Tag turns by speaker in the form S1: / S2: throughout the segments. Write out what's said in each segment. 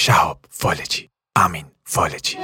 S1: شهاب فالجی، امین فالجی.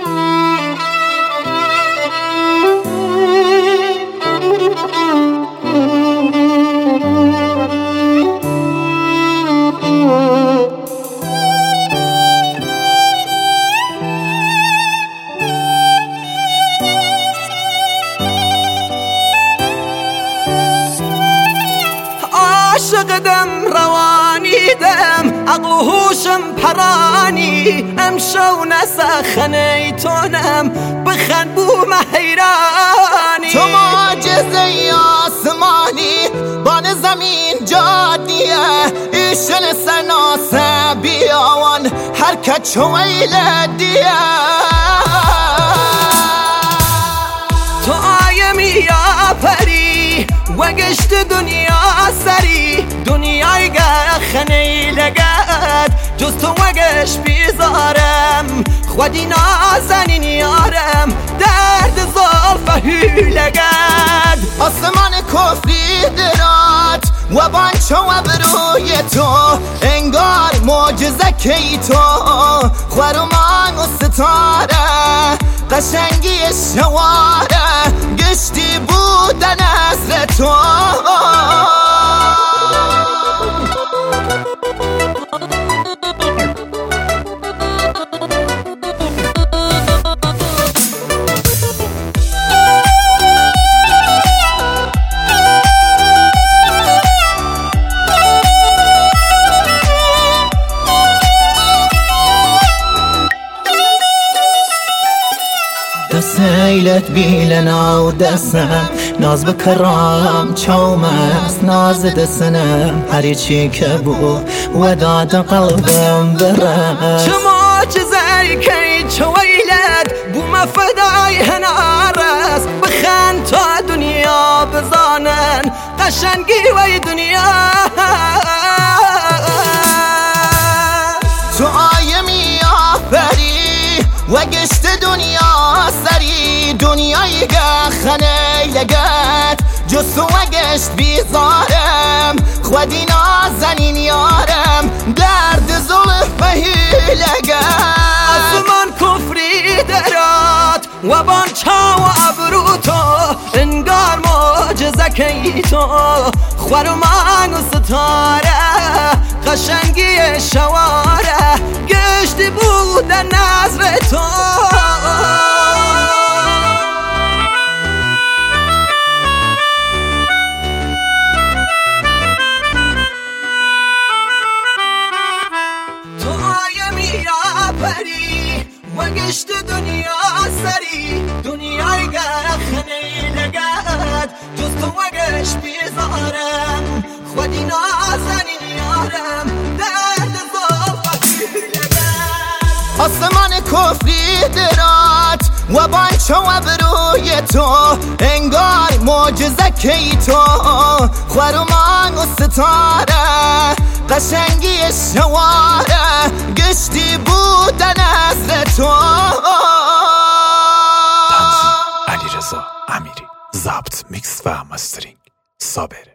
S2: عاشقدم روانیدم عقل و هوشم پرانی امشو نسخنی تونم بخند بوم حیرانی
S3: تو معجزه آسمانی بان زمین جادیه ایشن سناسه بیاوان حرکت شویل دیه
S2: تو آیمی آفری وگشت دنیا سری دنیای خنی لگد جز تو وگش بیزارم خودی نازنین یارم درد زلفه لگد
S3: آسمان کفری درات و بانچو و بروی تو انگار معجزه کی تو خورمان و ستاره قشنگی شواره گشتی بودن نظر تو دسیلت بیلنا و دستم ناز بکرام چوم است ناز دستنم هری چی که بو و داد قلبم برم
S2: چه معجزه کی چویلت بو مفدای هنارس بخند تا دنیا بزانن قشنگی وی دنیا
S3: تو آیمی آفری و گشت دنیا سری دنیای خنه لگت جز تو و گشت بیزارم خودی نازنین یارم درد زلفه لگت
S2: آسمان کفری درات و بانچا و ابرو تو انگار معجزه کی تو خورمان و ستاره قشنگی شواره گشتی بودن نظر تو تو آیمی آفری و گشت دنیا سری دنیای خنی لگد جز تو و گشت بیزارم خودی نازنین یارم درد زلفه لگد
S3: آسمان کفری درات و بانچو و بروی تو انگار معجزه کی تو خورمان و ستاره قشنگی شواره گشتی بودن نظر تو
S1: علیرضا امیری، ضبط، میکس و مسترینگ صابر.